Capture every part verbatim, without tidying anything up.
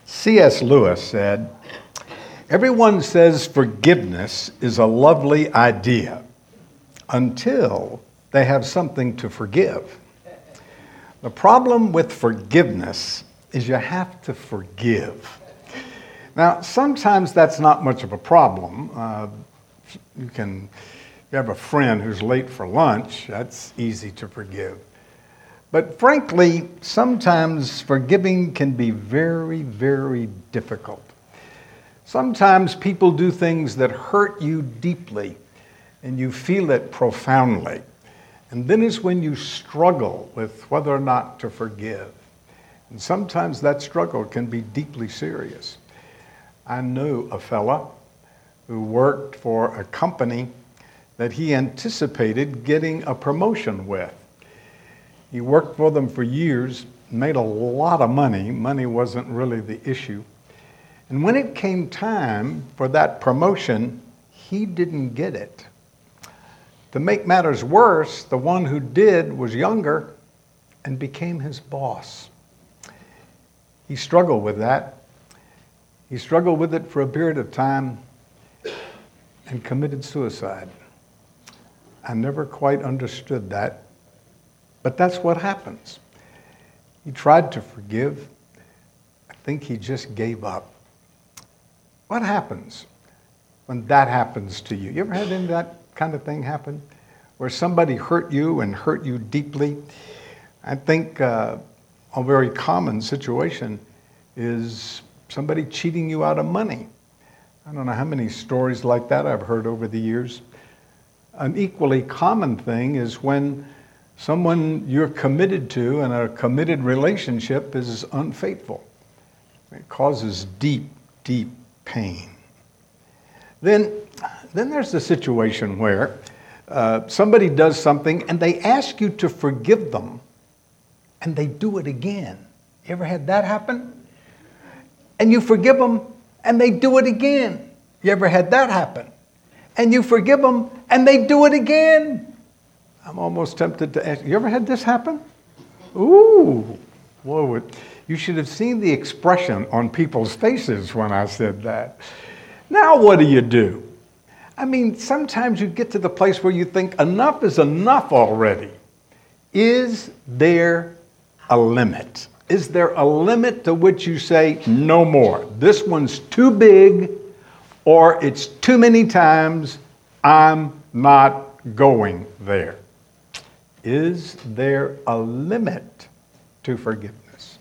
C S Lewis said, "Everyone says forgiveness is a lovely idea until they have something to forgive. The problem with forgiveness is you have to forgive." Now, sometimes that's not much of a problem. Uh, you can, if you have a friend who's late for lunch, that's easy to forgive. But frankly, sometimes forgiving can be very, very difficult. Sometimes people do things that hurt you deeply, and you feel it profoundly. And then is when you struggle with whether or not to forgive. And sometimes that struggle can be deeply serious. I knew a fella who worked for a company that he anticipated getting a promotion with. He worked for them for years, made a lot of money. Money wasn't really the issue. And when it came time for that promotion, he didn't get it. To make matters worse, the one who did was younger and became his boss. He struggled with that. He struggled with it for a period of time and committed suicide. I never quite understood that. But that's what happens. He tried to forgive. I think he just gave up. What happens when that happens to you? You ever had any of that kind of thing happen? Where somebody hurt you and hurt you deeply? I think uh, a very common situation is somebody cheating you out of money. I don't know how many stories like that I've heard over the years. An equally common thing is when someone you're committed to in a committed relationship is unfaithful. It causes deep, deep pain. Then, then there's the situation where uh, somebody does something and they ask you to forgive them and they do it again. You ever had that happen? And you forgive them and they do it again. You ever had that happen? And you forgive them and they do it again. I'm almost tempted to ask, you ever had this happen? Ooh, whoa, you should have seen the expression on people's faces when I said that. Now what do you do? I mean, sometimes you get to the place where you think enough is enough already. Is there a limit? Is there a limit to which you say, no more? This one's too big, or it's too many times, I'm not going there. Is there a limit to forgiveness?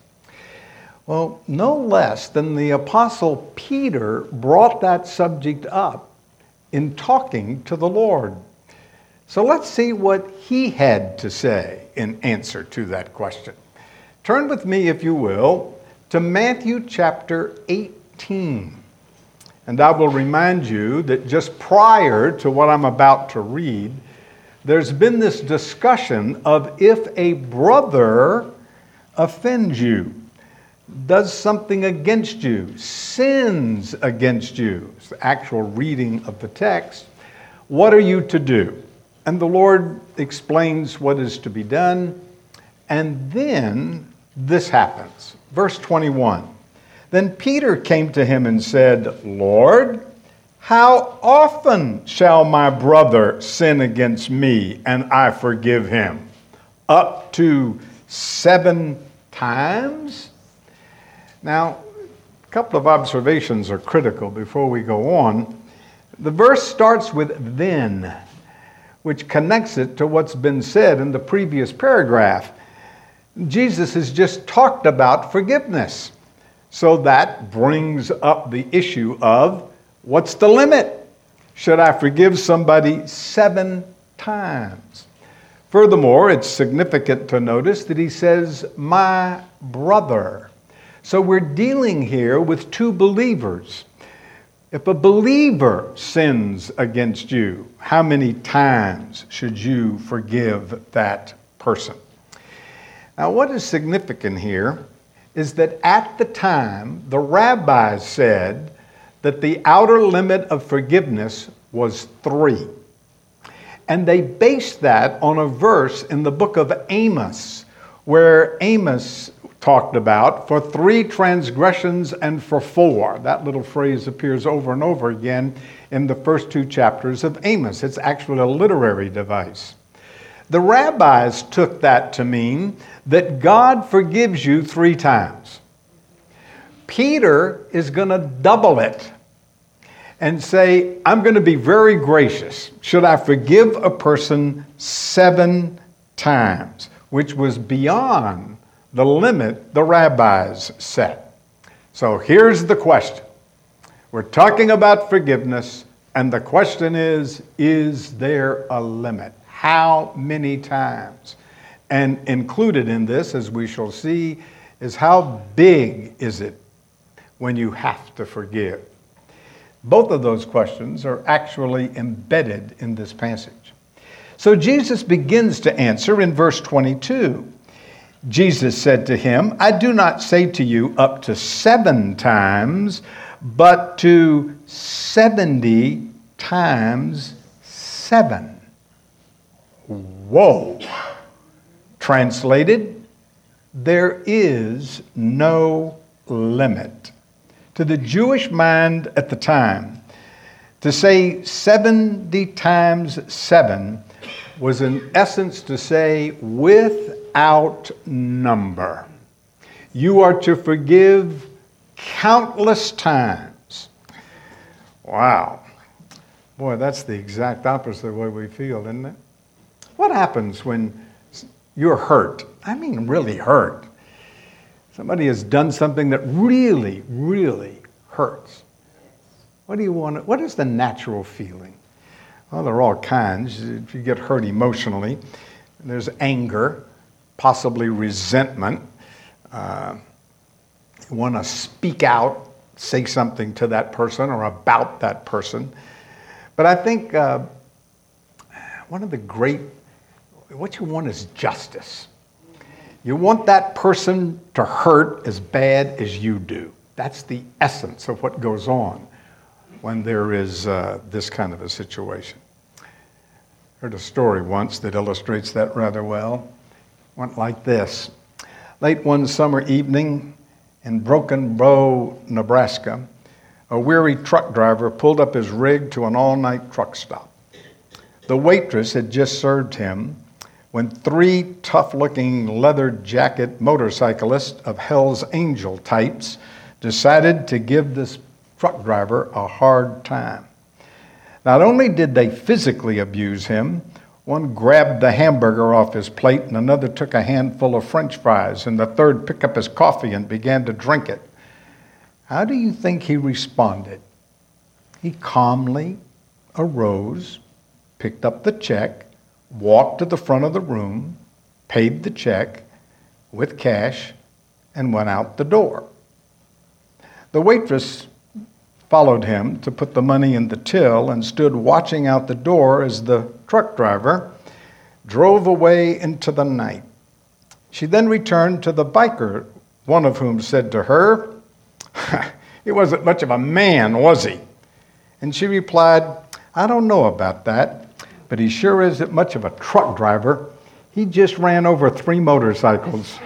Well, no less than the Apostle Peter brought that subject up in talking to the Lord. So let's see what he had to say in answer to that question. Turn with me, if you will, to Matthew chapter eighteen. And I will remind you that just prior to what I'm about to read, there's been this discussion of if a brother offends you, does something against you, sins against you. It's the actual reading of the text. What are you to do? And the Lord explains what is to be done. And then this happens. Verse twenty-one. Then Peter came to him and said, Lord, how often shall my brother sin against me and I forgive him? Up to seven times? Now, a couple of observations are critical before we go on. The verse starts with then, which connects it to what's been said in the previous paragraph. Jesus has just talked about forgiveness. So that brings up the issue of what's the limit? Should I forgive somebody seven times? Furthermore, it's significant to notice that he says, my brother. So we're dealing here with two believers. If a believer sins against you, how many times should you forgive that person? Now, what is significant here is that at the time, the rabbis said that the outer limit of forgiveness was three. And they based that on a verse in the book of Amos, where Amos talked about, for three transgressions and for four. That little phrase appears over and over again in the first two chapters of Amos. It's actually a literary device. The rabbis took that to mean that God forgives you three times. Peter is going to double it and say, I'm going to be very gracious. Should I forgive a person seven times, which was beyond the limit the rabbis set. So here's the question. We're talking about forgiveness, and the question is, is there a limit? How many times? And included in this, as we shall see, is how big is it when you have to forgive? Both of those questions are actually embedded in this passage. So Jesus begins to answer in verse twenty-two. Jesus said to him, I do not say to you up to seven times, but to seventy times seven. Whoa. Translated, there is no limit. To the Jewish mind at the time, to say seventy times seven was in essence to say without number. You are to forgive countless times. Wow. Boy, that's the exact opposite of the way we feel, isn't it? What happens when you're hurt? I mean, really hurt. Somebody has done something that really, really hurts. What do you want to, what is the natural feeling? Well, there are all kinds. If you get hurt emotionally, there's anger, possibly resentment. Uh, you want to speak out, say something to that person or about that person. But I think uh, one of the great, what you want is justice. You want that person to hurt as bad as you do. That's the essence of what goes on when there is uh, this kind of a situation. I heard a story once that illustrates that rather well. It went like this. Late one summer evening in Broken Bow, Nebraska, a weary truck driver pulled up his rig to an all-night truck stop. The waitress had just served him when three tough-looking leather jacket motorcyclists of Hell's Angel types decided to give this truck driver a hard time. Not only did they physically abuse him, one grabbed the hamburger off his plate and another took a handful of French fries and the third picked up his coffee and began to drink it. How do you think he responded? He calmly arose, picked up the check, walked to the front of the room, paid the check with cash, and went out the door. The waitress followed him to put the money in the till and stood watching out the door as the truck driver drove away into the night. She then returned to the biker, one of whom said to her, he wasn't much of a man, was he? And she replied, I don't know about that, but he sure isn't much of a truck driver. He just ran over three motorcycles.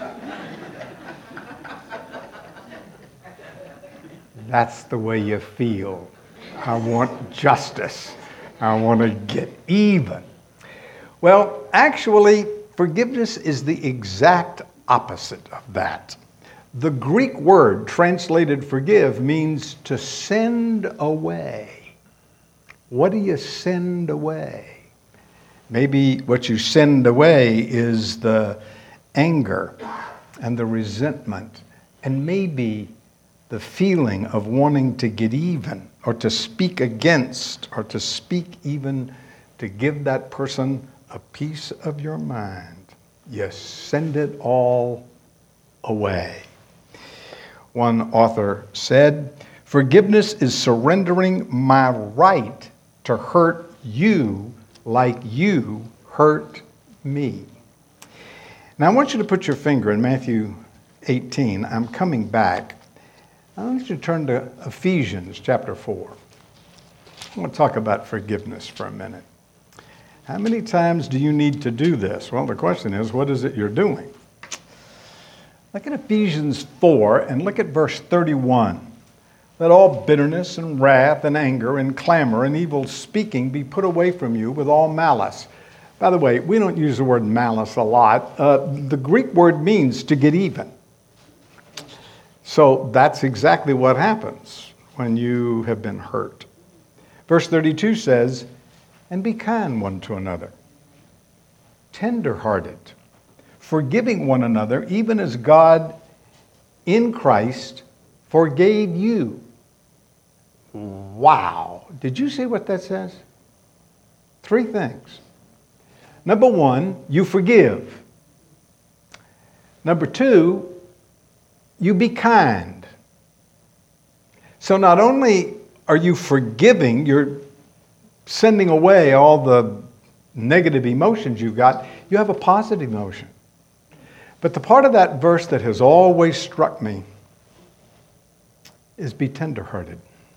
That's the way you feel. I want justice. I want to get even. Well, actually, forgiveness is the exact opposite of that. The Greek word translated forgive means to send away. What do you send away? Maybe what you send away is the anger and the resentment and maybe the feeling of wanting to get even or to speak against or to speak even to give that person a piece of your mind. You send it all away. One author said, forgiveness is surrendering my right to hurt you like you hurt me. Now I want you to put your finger in Matthew eighteen. I'm coming back. I want you to turn to Ephesians chapter four. I want to talk about forgiveness for a minute. How many times do you need to do this? Well, the question is, what is it you're doing? Look at Ephesians four and look at verse thirty-one. Let all bitterness and wrath and anger and clamor and evil speaking be put away from you with all malice. By the way, we don't use the word malice a lot. Uh, the Greek word means to get even. So that's exactly what happens when you have been hurt. Verse thirty-two says, and be kind one to another, tender-hearted, forgiving one another, even as God in Christ forgave you. Wow. Did you see what that says? Three things. Number one, you forgive. Number two, you be kind. So not only are you forgiving, you're sending away all the negative emotions you've got, you have a positive emotion. But the part of that verse that has always struck me is be tenderhearted.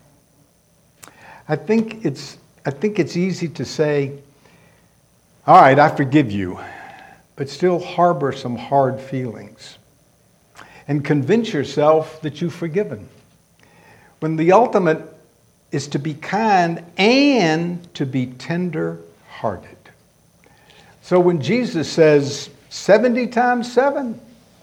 I think it's I think it's easy to say, all right, I forgive you, but still harbor some hard feelings and convince yourself that you've forgiven. When the ultimate is to be kind and to be tender-hearted. So when Jesus says seventy times seven,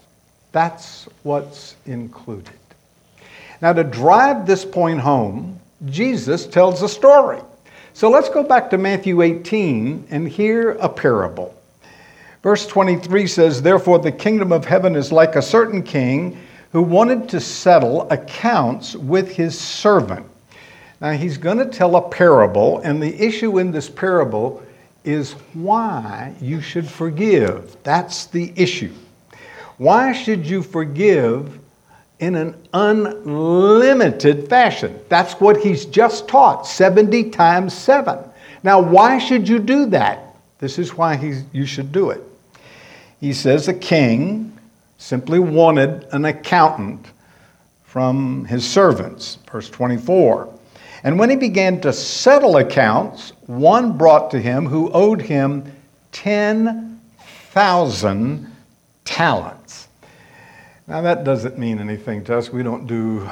that's what's included. Now, to drive this point home, Jesus tells a story. So let's go back to Matthew eighteen and hear a parable. Verse twenty-three says, therefore the kingdom of heaven is like a certain king who wanted to settle accounts with his servant. Now he's going to tell a parable, and the issue in this parable is why you should forgive. That's the issue. Why should you forgive in an unlimited fashion? That's what he's just taught, seventy times seven. Now, why should you do that? This is why he's, you should do it. He says a king simply wanted an accountant from his servants. Verse twenty-four. And when he began to settle accounts, one brought to him who owed him ten thousand talents. Now that doesn't mean anything to us. We don't do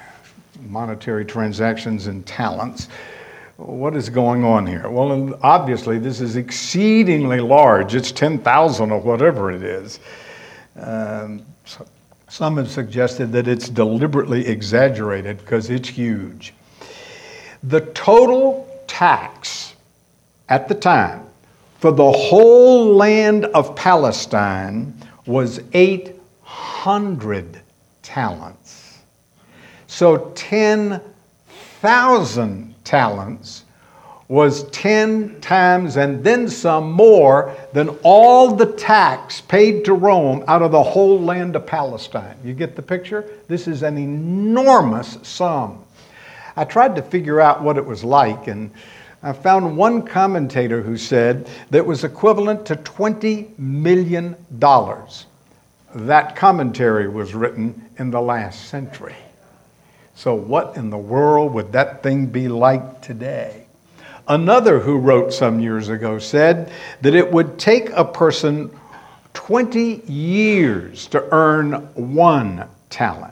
monetary transactions in talents. What is going on here? Well, obviously this is exceedingly large. It's ten thousand or whatever it is. Um, so some have suggested that it's deliberately exaggerated because it's huge. The total tax at the time for the whole land of Palestine was eight hundred talents. So ten thousand talents was ten times and then some more than all the tax paid to Rome out of the whole land of Palestine. You get the picture? This is an enormous sum. I tried to figure out what it was like, and I found one commentator who said that it was equivalent to twenty million dollars. That commentary was written in the last century. So what in the world would that thing be like today? Another who wrote some years ago said that it would take a person twenty years to earn one talent.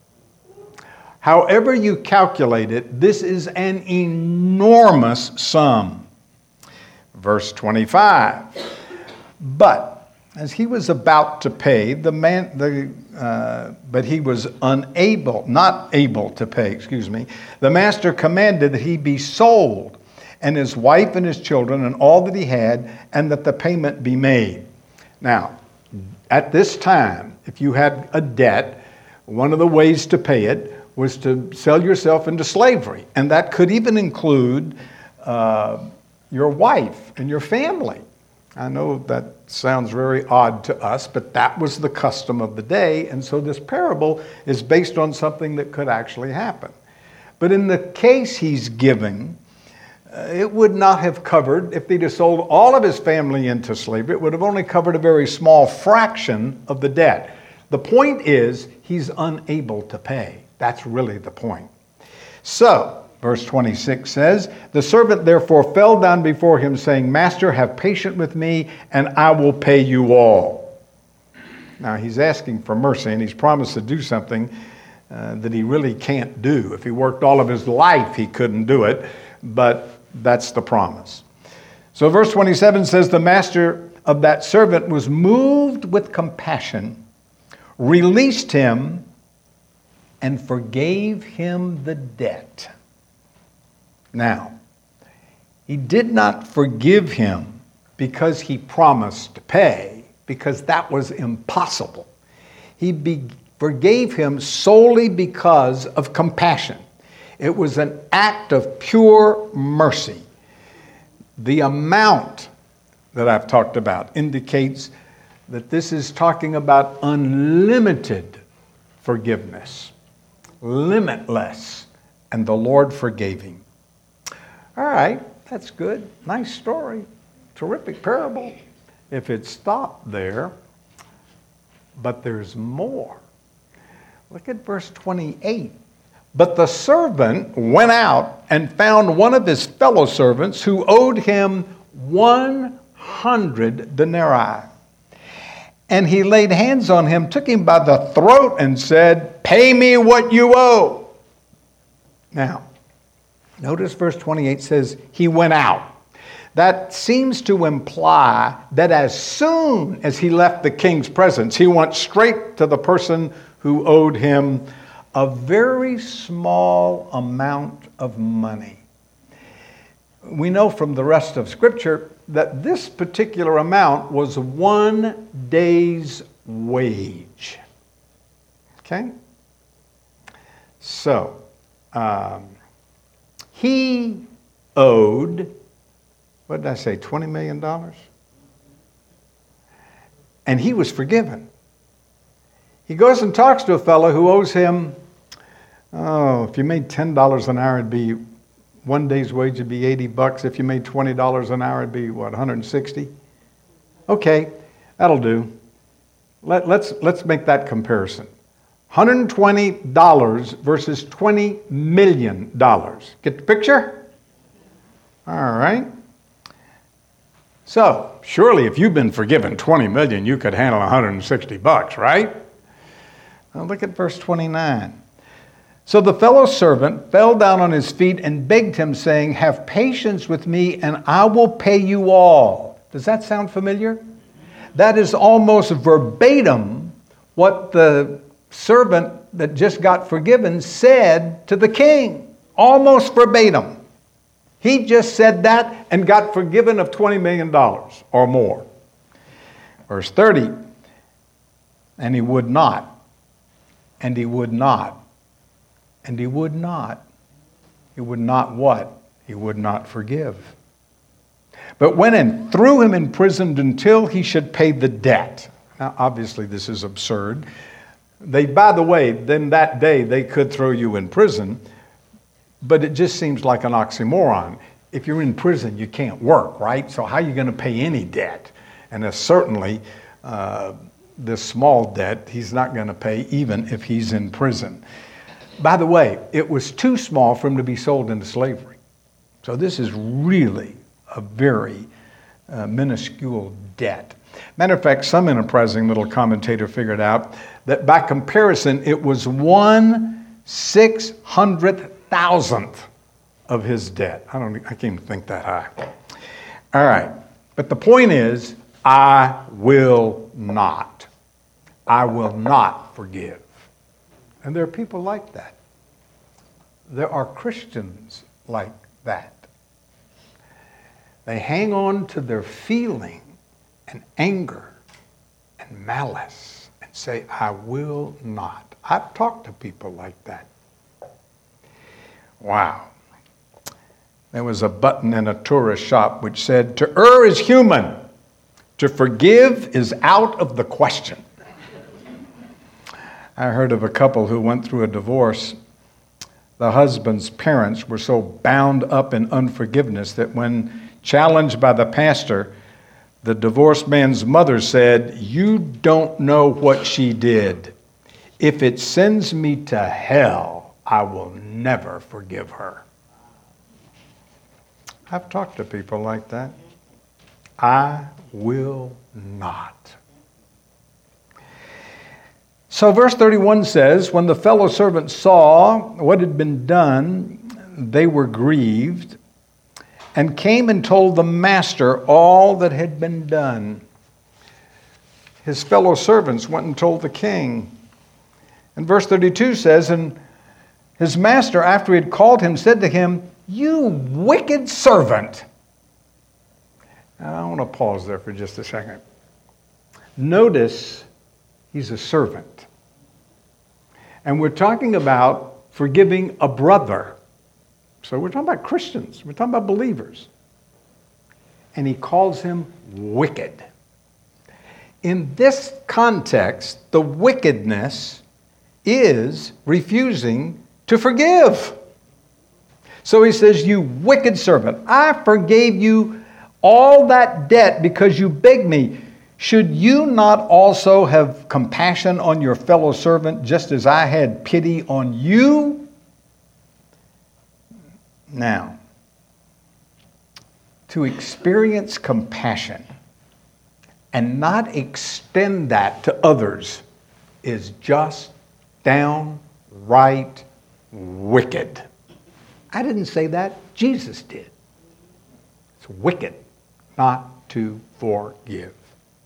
However you calculate it, this is an enormous sum. Verse twenty-five. But as he was about to pay, the man, the uh, but he was unable, not able to pay, excuse me. The master commanded that he be sold, and his wife and his children and all that he had, and that the payment be made. Now, at this time, if you had a debt, one of the ways to pay it was to sell yourself into slavery. And that could even include uh, your wife and your family. I know that sounds very odd to us, but that was the custom of the day. And so this parable is based on something that could actually happen. But in the case he's giving, uh, it would not have covered, if they'd have sold all of his family into slavery, it would have only covered a very small fraction of the debt. The point is, he's unable to pay. That's really the point. So, verse twenty-six says, the servant therefore fell down before him, saying, Master, have patience with me, and I will pay you all. Now, he's asking for mercy, and he's promised to do something uh, that he really can't do. If he worked all of his life, he couldn't do it, but that's the promise. So verse twenty-seven says, the master of that servant was moved with compassion, released him, and forgave him the debt. Now, he did not forgive him because he promised to pay, because that was impossible. He be- forgave him solely because of compassion. It was an act of pure mercy. The amount that I've talked about indicates that this is talking about unlimited forgiveness, limitless, and the Lord forgave him. All right, that's good. Nice story. Terrific parable. If it stopped there, but there's more. Look at verse twenty-eight. But the servant went out and found one of his fellow servants who owed him one hundred denarii. And he laid hands on him, took him by the throat, and said, pay me what you owe. Now, notice verse twenty-eight says, he went out. That seems to imply that as soon as he left the king's presence, he went straight to the person who owed him a very small amount of money. We know from the rest of Scripture that this particular amount was one day's wage. Okay? So, um, he owed, what did I say, twenty million dollars? And he was forgiven. He goes and talks to a fellow who owes him, oh, if you made ten dollars an hour, it'd be, one day's wage would be eighty bucks. If you made twenty dollars an hour, it'd be, what, one hundred sixty? Okay, that'll do. Let, let's, let's make that comparison. one hundred twenty dollars versus twenty million dollars. Get the picture? All right. So, surely if you've been forgiven twenty million, you could handle one hundred sixty bucks, right? Now look at verse twenty-nine. So the fellow servant fell down on his feet and begged him, saying, have patience with me, and I will pay you all. Does that sound familiar? That is almost verbatim what the servant that just got forgiven said to the king. Almost verbatim. He just said that and got forgiven of twenty million dollars or more. Verse thirty, and he would not, and he would not, and he would not. He would not what? He would not forgive. But went and threw him in prison until he should pay the debt. Now, obviously, this is absurd. They, by the way, then that day they could throw you in prison, but it just seems like an oxymoron. If you're in prison, you can't work, right? So how are you going to pay any debt? And there's certainly uh, this small debt he's not going to pay even if he's in prison. By the way, it was too small for him to be sold into slavery. So this is really a very uh, minuscule debt. Matter of fact, some enterprising little commentator figured out that by comparison, it was one six hundred thousandth of his debt. I don't, I can't even think that high. All right, but the point is, I will not. I will not forgive. And there are people like that. There are Christians like that. They hang on to their feeling and anger and malice and say, I will not. I've talked to people like that. Wow. There was a button in a tourist shop which said, to err is human. To forgive is out of the question. I heard of a couple who went through a divorce. The husband's parents were so bound up in unforgiveness that when challenged by the pastor, the divorced man's mother said, you don't know what she did. If it sends me to hell, I will never forgive her. I've talked to people like that. I will not. So verse thirty-one says, when the fellow servants saw what had been done, they were grieved and came and told the master all that had been done. His fellow servants went and told the king. And verse thirty-two says, and his master, after he had called him, said to him, you wicked servant. Now, I want to pause there for just a second. Notice he's a servant. And we're talking about forgiving a brother. So we're talking about Christians. We're talking about believers. And he calls him wicked. In this context, the wickedness is refusing to forgive. So he says, you wicked servant, I forgave you all that debt because you begged me. Should you not also have compassion on your fellow servant just as I had pity on you? Now, to experience compassion and not extend that to others is just downright wicked. I didn't say that. Jesus did. It's wicked not to forgive.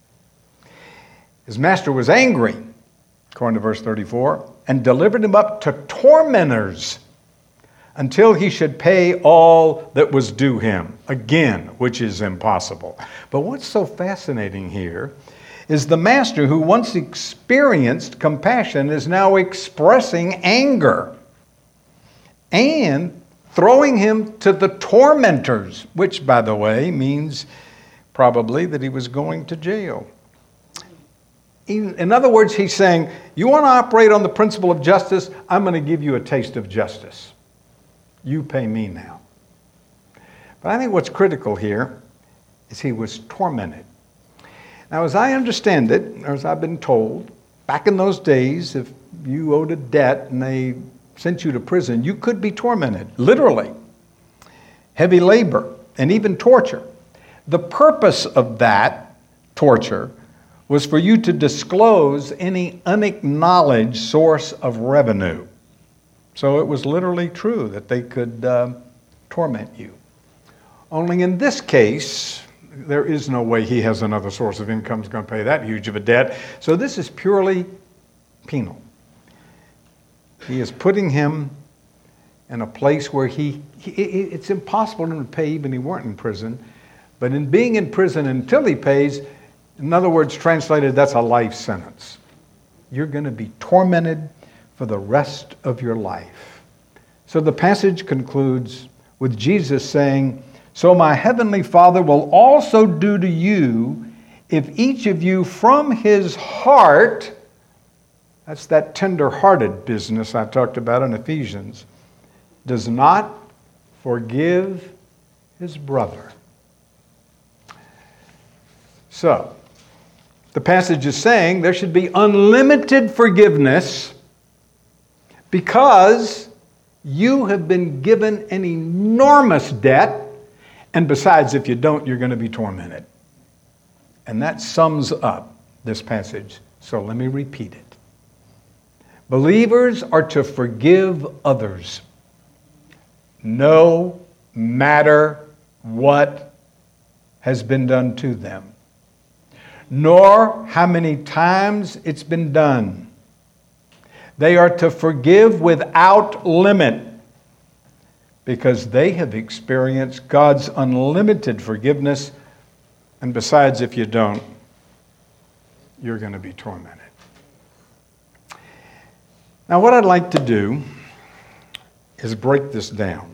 His master was angry, according to verse thirty-four, and delivered him up to tormentors until he should pay all that was due him. Again, which is impossible. But what's so fascinating here is the master who once experienced compassion is now expressing anger and throwing him to the tormentors, which, by the way, means probably that he was going to jail. In other words, he's saying, you want to operate on the principle of justice? I'm going to give you a taste of justice. You pay me now. But I think what's critical here is he was tormented. Now, as I understand it, or as I've been told, back in those days, if you owed a debt and they sent you to prison, you could be tormented, literally. Heavy labor and even torture. The purpose of that torture was for you to disclose any unacknowledged source of revenue. So it was literally true that they could uh, torment you. Only in this case, there is no way he has another source of income that's going to pay that huge of a debt. So this is purely penal. He is putting him in a place where he, he it's impossible for him to pay even if he weren't in prison. But in being in prison until he pays, in other words, translated, that's a life sentence. You're going to be tormented for the rest of your life. So the passage concludes with Jesus saying, so my heavenly Father will also do to you if each of you from his heart, that's that tender-hearted business I talked about in Ephesians, does not forgive his brother. So, the passage is saying there should be unlimited forgiveness because you have been given an enormous debt, and besides, if you don't, you're going to be tormented. And that sums up this passage. So let me repeat it. Believers are to forgive others, no matter what has been done to them, nor how many times it's been done. They are to forgive without limit because they have experienced God's unlimited forgiveness. And besides, if you don't, you're going to be tormented. Now, what I'd like to do is break this down.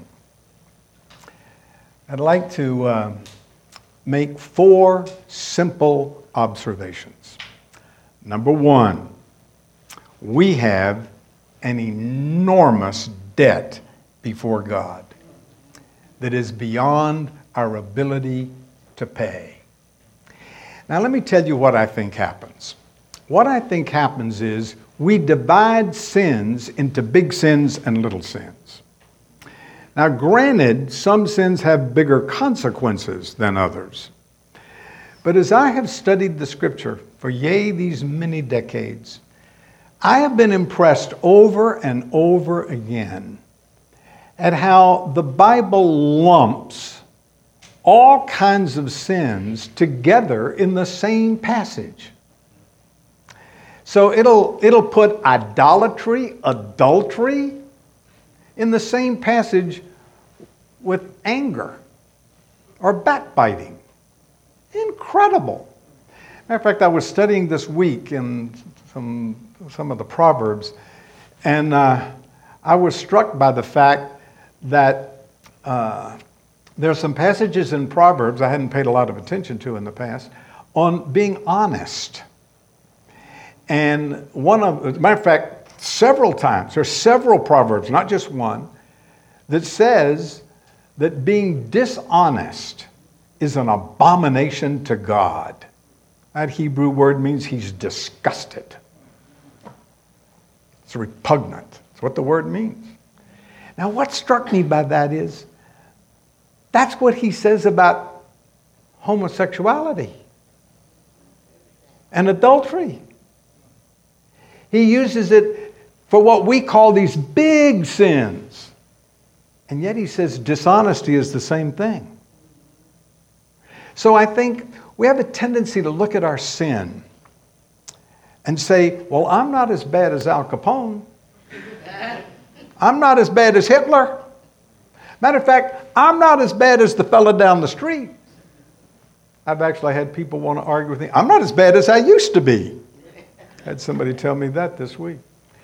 I'd like to uh, make four simple observations. Number one, we have an enormous debt before God that is beyond our ability to pay. Now, let me tell you what I think happens. What I think happens is we divide sins into big sins and little sins. Now, granted, some sins have bigger consequences than others. But as I have studied the Scripture for yea, these many decades, I have been impressed over and over again at how the Bible lumps all kinds of sins together in the same passage. So it'll, it'll put idolatry, adultery in the same passage with anger or backbiting. Incredible. Matter of fact, I was studying this week in some, some of the Proverbs, and uh, I was struck by the fact that uh, there are some passages in Proverbs I hadn't paid a lot of attention to in the past on being honest. And one of, as a matter of fact, several times, there are several Proverbs, not just one, that says that being dishonest is an abomination to God. That Hebrew word means he's disgusted. It's repugnant. That's what the word means. Now, what struck me by that is, that's what he says about homosexuality and adultery. He uses it for what we call these big sins. And yet he says dishonesty is the same thing. So I think we have a tendency to look at our sin and say, well, I'm not as bad as Al Capone. I'm not as bad as Hitler. Matter of fact, I'm not as bad as the fella down the street. I've actually had people want to argue with me. I'm not as bad as I used to be. Had somebody tell me that this week.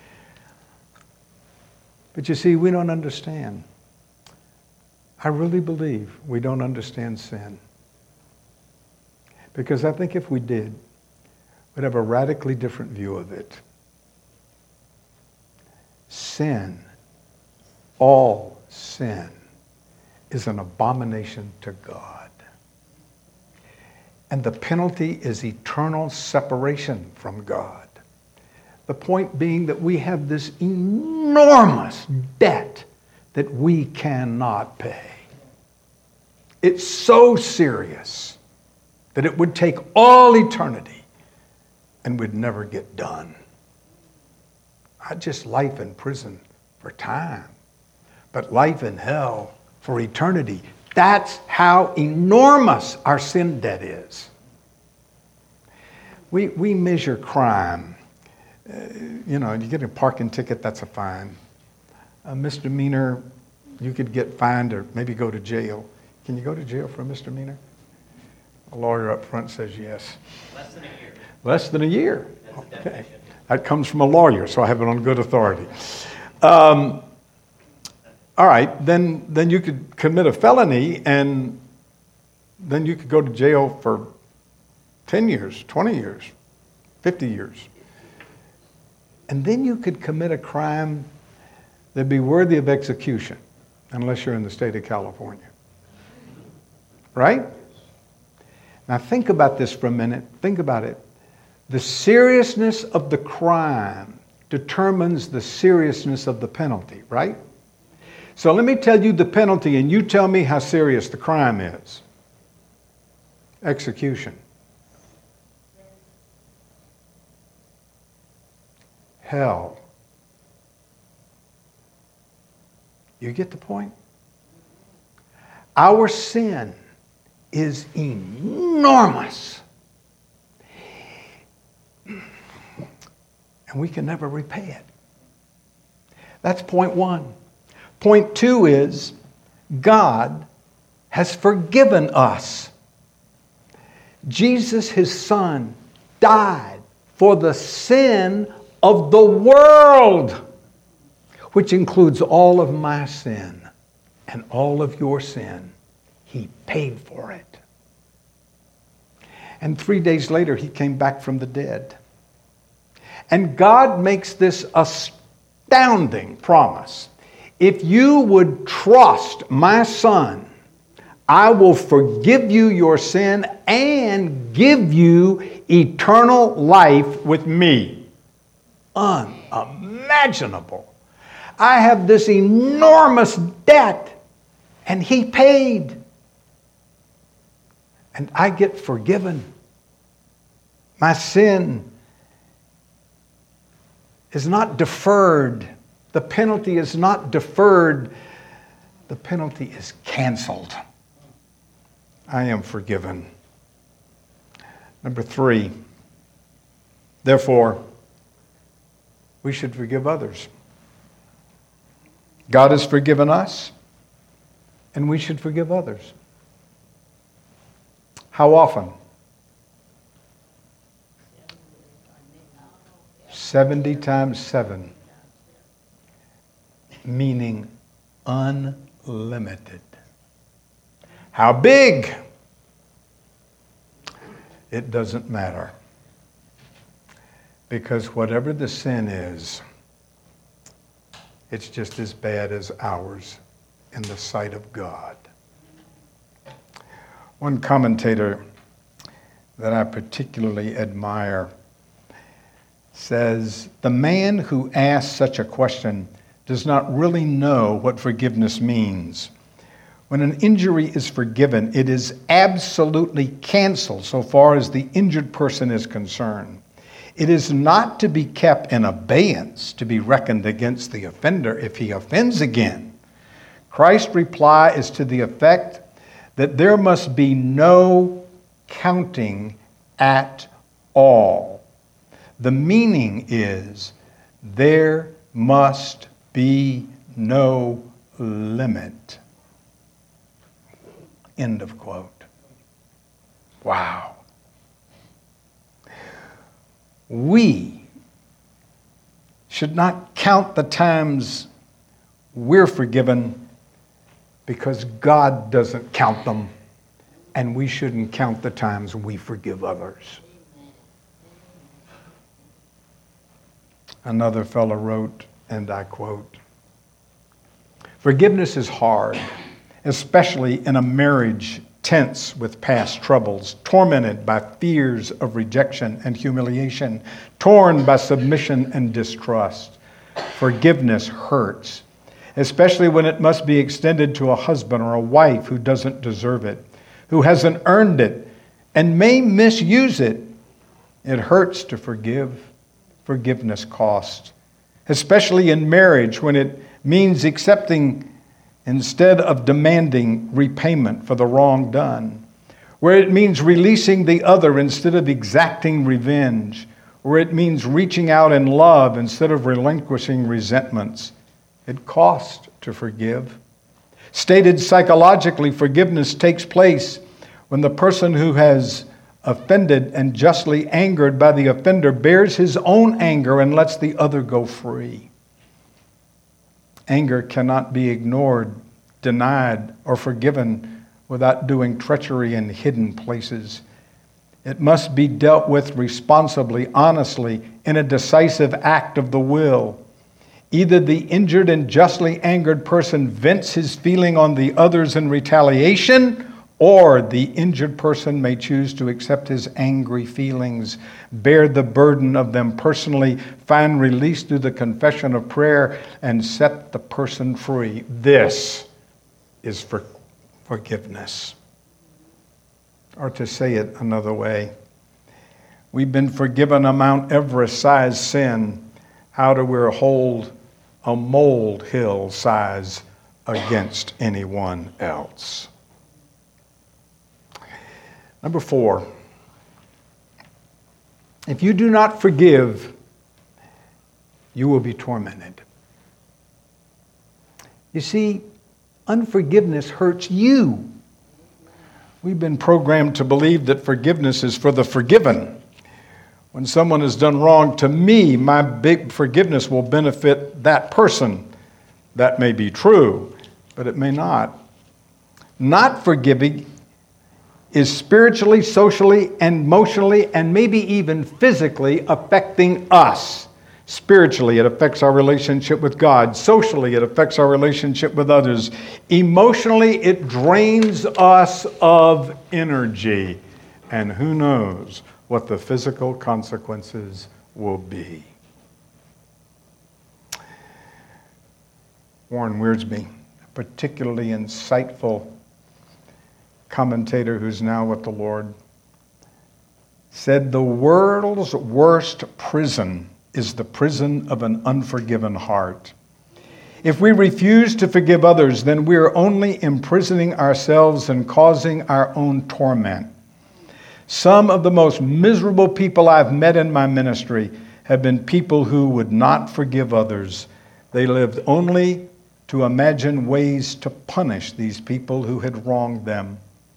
But you see, we don't understand. I really believe we don't understand sin. Because I think if we did, we'd have a radically different view of it. Sin, all sin, is an abomination to God. And the penalty is eternal separation from God. The point being that we have this enormous debt that we cannot pay. It's so serious that it would take all eternity and would never get done. Not just life in prison for time, but life in hell for eternity. That's how enormous our sin debt is. We, we measure crime. Uh, you know, you get a parking ticket, that's a fine. A misdemeanor, you could get fined or maybe go to jail. Can you go to jail for a misdemeanor? A lawyer up front says yes. Less than a year. Less than a year. That's the Okay. definition. That comes from a lawyer, so I have it on good authority. Um, all right, then, then you could commit a felony and then you could go to jail for ten years, twenty years, fifty years. And then you could commit a crime that'd be worthy of execution, unless you're in the state of California. Right? Now think about this for a minute. Think about it. The seriousness of the crime determines the seriousness of the penalty, right? So let me tell you the penalty and you tell me how serious the crime is. Execution. Hell. You get the point? Our sin is enormous. And we can never repay it. That's point one. Point two is God has forgiven us. Jesus, his son, died for the sin of the world, which includes all of my sin and all of your sin. He paid for it. And three days later, he came back from the dead. And God makes this astounding promise. If you would trust my son, I will forgive you your sin and give you eternal life with me. Unimaginable. I have this enormous debt, and he paid. And I get forgiven. My sin is not deferred. The penalty is not deferred. The penalty is canceled. I am forgiven. Number three, therefore, we should forgive others. God has forgiven us, and we should forgive others. How often? seventy times seven, meaning unlimited. How big? It doesn't matter. Because whatever the sin is, it's just as bad as ours in the sight of God. One commentator that I particularly admire says, the man who asks such a question does not really know what forgiveness means. When an injury is forgiven, it is absolutely canceled so far as the injured person is concerned. It is not to be kept in abeyance, to be reckoned against the offender if he offends again. Christ's reply is to the effect that there must be no counting at all. The meaning is there must be no limit. End of quote. Wow. We should not count the times we're forgiven because God doesn't count them, and we shouldn't count the times we forgive others. Another fellow wrote, and I quote, forgiveness is hard, especially in a marriage tense with past troubles, tormented by fears of rejection and humiliation, torn by submission and distrust. Forgiveness hurts, especially when it must be extended to a husband or a wife who doesn't deserve it, who hasn't earned it, and may misuse it. It hurts to forgive. Forgiveness costs, especially in marriage when it means accepting instead of demanding repayment for the wrong done, where it means releasing the other instead of exacting revenge, where it means reaching out in love instead of relinquishing resentments. It costs to forgive. Stated psychologically, forgiveness takes place when the person who has offended and justly angered by the offender bears his own anger and lets the other go free. Anger cannot be ignored, denied, or forgiven without doing treachery in hidden places. It must be dealt with responsibly, honestly, in a decisive act of the will. Either the injured and justly angered person vents his feeling on the others in retaliation, or the injured person may choose to accept his angry feelings, bear the burden of them personally, find release through the confession of prayer, and set the person free. This is for forgiveness. Or to say it another way, we've been forgiven a Mount Everest-sized sin. How do we hold a molehill size against anyone else? Number four, if you do not forgive, you will be tormented. You see, unforgiveness hurts you. We've been programmed to believe that forgiveness is for the forgiven. When someone has done wrong to me, my big forgiveness will benefit that person. That may be true, but it may not. Not forgiving is spiritually, socially, and emotionally, and maybe even physically affecting us. Spiritually, it affects our relationship with God. Socially, it affects our relationship with others. Emotionally, it drains us of energy. And who knows what the physical consequences will be. Warren Wiersbe, a particularly insightful commentator who's now with the Lord, said the world's worst prison is the prison of an unforgiven heart. If we refuse to forgive others, then we are only imprisoning ourselves and causing our own torment. Some of the most miserable people I've met in my ministry have been people who would not forgive others. They lived only to imagine ways to punish these people who had wronged them.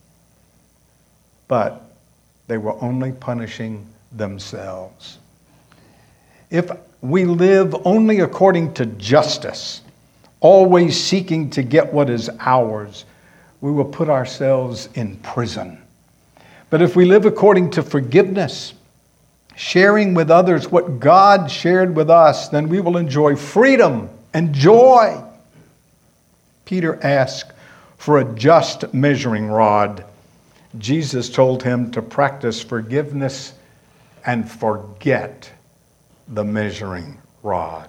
But they were only punishing themselves. If we live only according to justice, always seeking to get what is ours, we will put ourselves in prison. But if we live according to forgiveness, sharing with others what God shared with us, then we will enjoy freedom and joy. Peter asked for a just measuring rod. Jesus told him to practice forgiveness and forget the measuring rod.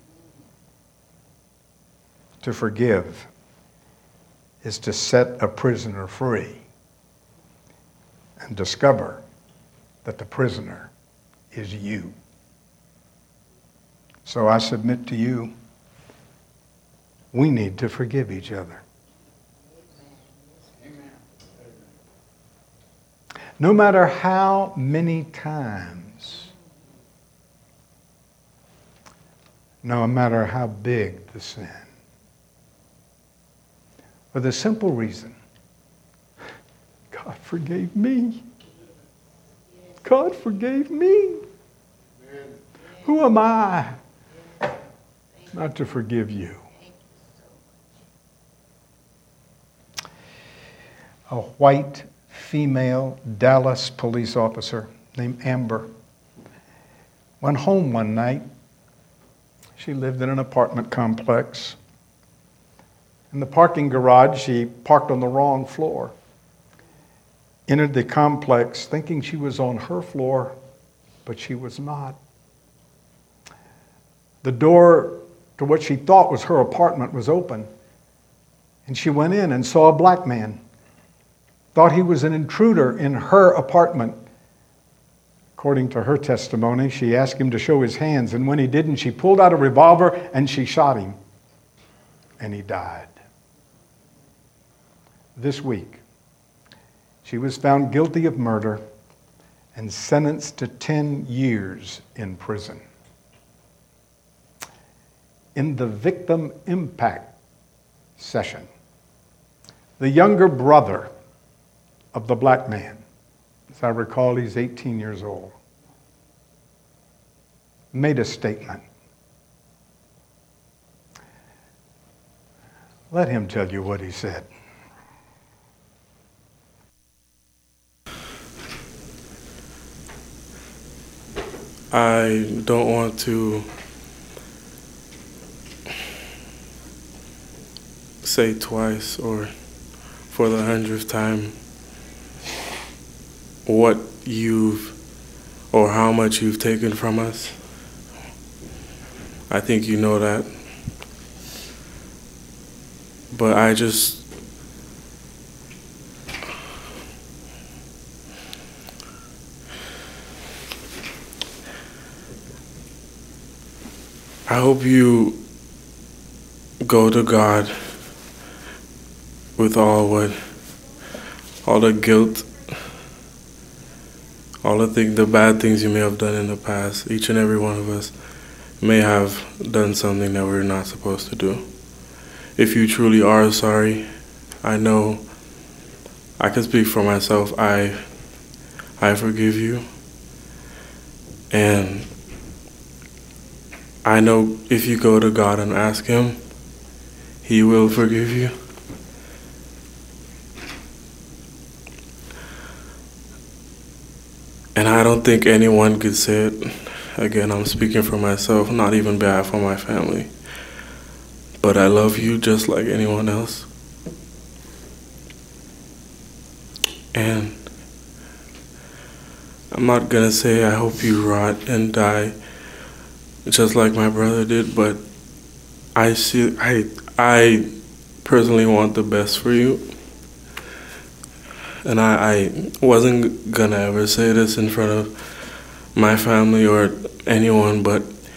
To forgive is to set a prisoner free and discover that the prisoner is you. So I submit to you, we need to forgive each other. Amen. No matter how many times, no matter how big the sin, for the simple reason, God forgave me. God forgave me. Who am I not to forgive you? A white female Dallas police officer named Amber went home one night. She lived in an apartment complex. In the parking garage, she parked on the wrong floor. Entered the complex thinking she was on her floor, but she was not. The door to what she thought was her apartment was open, and she went in and saw a black man. Thought he was an intruder in her apartment. According to her testimony, she asked him to show his hands, and when he didn't, she pulled out a revolver and she shot him, and he died. This week, she was found guilty of murder and sentenced to ten years in prison. In the victim impact session, the younger brother of the black man, as I recall, he's eighteen years old, made a statement. Let him tell you what he said. I don't want to say twice or for the hundredth time what you've or how much you've taken from us. I think you know that. But I just I hope you go to God with all what, all the guilt, all the thing, the bad things you may have done in the past. Each and every one of us may have done something that we're not supposed to do. If you truly are sorry, I know I can speak for myself. I, I forgive you, and I know if you go to God and ask Him, He will forgive you. And I don't think anyone could say it. Again, I'm speaking for myself, not even behalf of my family. But I love you just like anyone else. And I'm not gonna say I hope you rot and die just like my brother did, but I see, I, I personally want the best for you. And I, I wasn't gonna ever say this in front of my family or anyone, but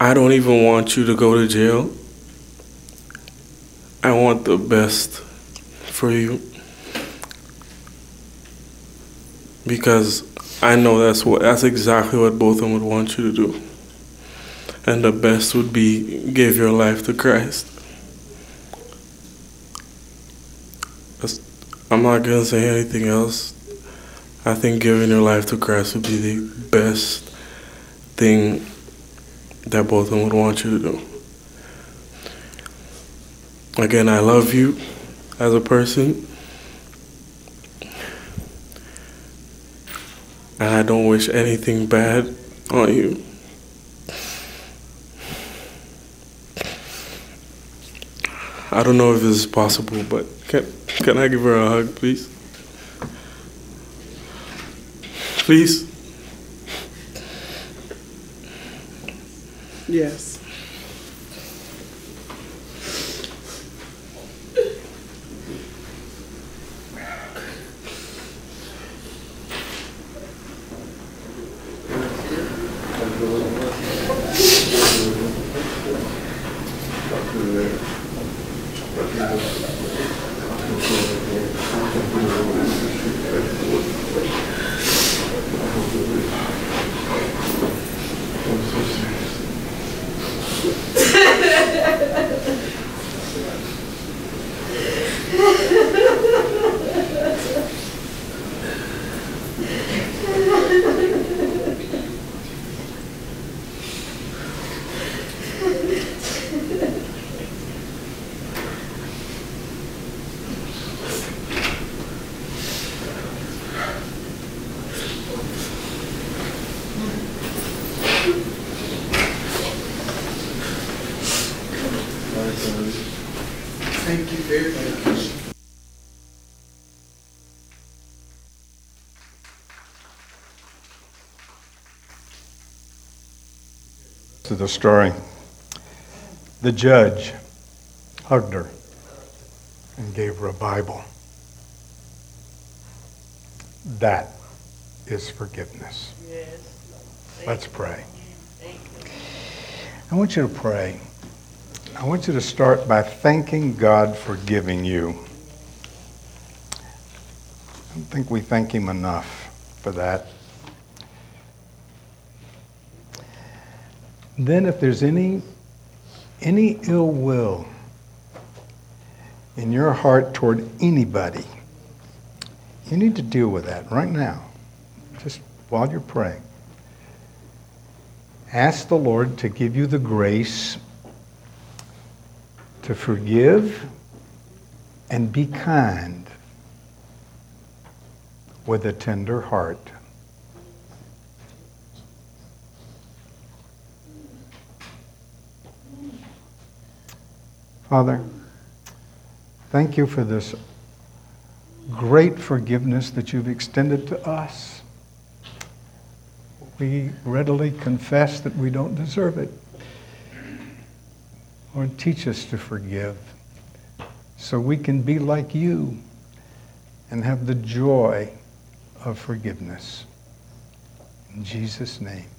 I don't even want you to go to jail. I want the best for you. Because I know that's what that's exactly what both of them would want you to do. And the best would be give your life to Christ. That's, I'm not going to say anything else. I think giving your life to Christ would be the best thing that both of them would want you to do. Again, I love you as a person. And I don't wish anything bad on you. I don't know if this is possible, but can, can I give her a hug, please? Please? Yes. Thank you very much. To the story, the judge hugged her and gave her a Bible. That is forgiveness. Yes. Let's pray. Thank you. I want you to pray. I want you to start by thanking God for giving you. I don't think we thank Him enough for that. Then if there's any, any ill will in your heart toward anybody, you need to deal with that right now, just while you're praying. Ask the Lord to give you the grace to forgive and be kind with a tender heart. Father, thank you for this great forgiveness that you've extended to us. We readily confess that we don't deserve it. Lord, teach us to forgive so we can be like you and have the joy of forgiveness. In Jesus' name.